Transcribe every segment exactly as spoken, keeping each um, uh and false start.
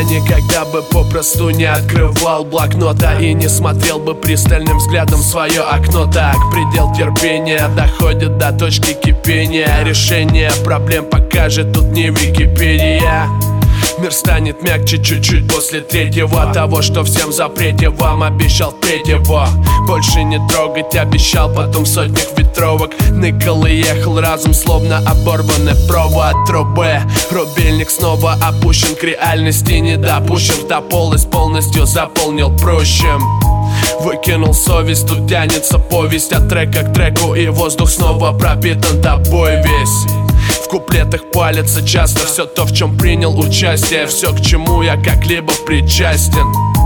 никогда бы попросту не открывал блокнота и не смотрел бы пристальным взглядом в свое окно. Так, предел терпения доходит до точки кипения. Решение проблем покажет тут не Википедия. Мир станет мягче чуть-чуть после третьего того, что всем запрете вам обещал впредь его. Больше не трогать обещал, потом в сотнях ветровок ныкал и ехал разум, словно оборванный провод трубы. Рубильник снова опущен к реальности, не допущен, та полость полностью заполнил прущим. Выкинул совесть, тут тянется повесть от трека к треку, и воздух снова пропитан тобой весь. В куплетах палится часто все то, в чем принял участие. Все, к чему я как-либо причастен.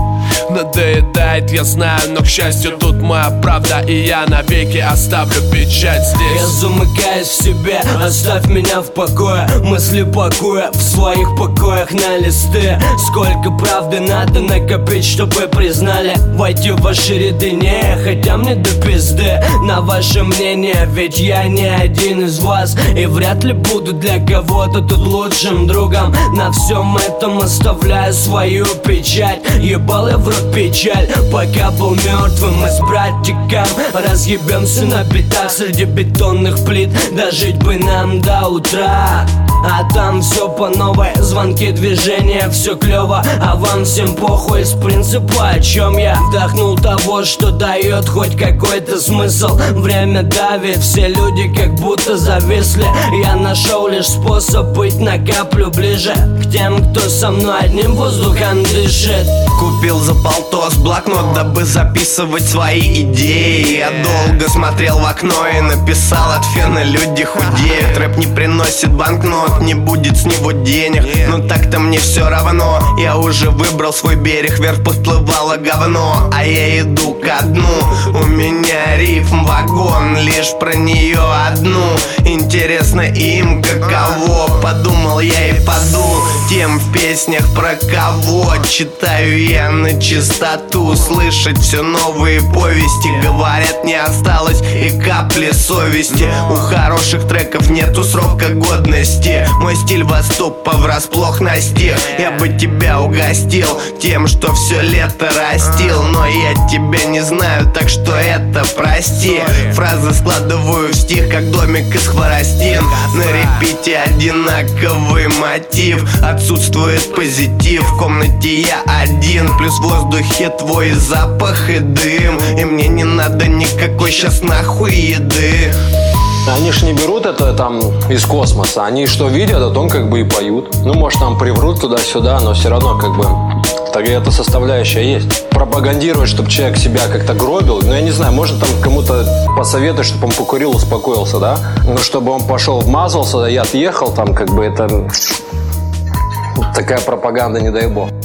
Надоедает, я знаю, но, к счастью, тут моя правда, и я навеки оставлю печать здесь. Я замыкаюсь в себе, оставь меня в покое. Мысли пакуя в своих покоях на листы. Сколько правды надо накопить, чтобы признали. Войти в ваши ряды не, хотя мне до пизды на ваше мнение, ведь я не один из вас, и вряд ли буду для кого-то тут лучшим другом. На всем этом оставляю свою печать. Ебал я в рот печаль, пока был мертвым. Мы с братиком разъебемся на битах среди бетонных плит. Дожить бы нам до утра, а там все по новой. Звонки, движения, все клево, а вам всем похуй. С принципа, о чем я вдохнул того, что дает хоть какой-то смысл. Время давит, все люди как будто зависли. Я нашел лишь способ быть на каплю ближе к тем, кто со мной одним воздухом дышит. Купил за полтос блокнот, дабы записывать свои идеи. Я долго смотрел в окно и написал: от фена люди худеют. Рэп не приносит банкнот, не будет с него денег, но так-то мне все равно. Я уже выбрал свой берег, вверх подплывало говно, а я иду ко дну. У меня рифм вагон, лишь про нее одну. Интересно им каково, подумал я и подул. Тем в песнях про кого читаю я на чистоту. Слышать все новые повести, говорят, не осталось и капли совести. У хороших треков нету срока годности. Мой стиль вас тупо врасплох настиг. Я бы тебя угостил тем, что все лето растил, но я тебя не знаю, так что это прости. Фразы складываю в стих, как домик из хворостин. На репите одинаковый мотив, отсутствует позитив. В комнате я один, плюс в воздухе твой запах и дым. И мне не надо никакой щас нахуй еды. Они ж не берут это там из космоса. Они что видят, о том как бы и поют. Ну, может, там приврут туда-сюда, но все равно как бы так и эта составляющая есть. Пропагандировать, чтобы человек себя как-то гробил. Ну, я не знаю, может там кому-то посоветовать, чтобы он покурил, успокоился, да? Но чтобы он пошел, вмазался и отъехал, там как бы это такая пропаганда, не дай бог.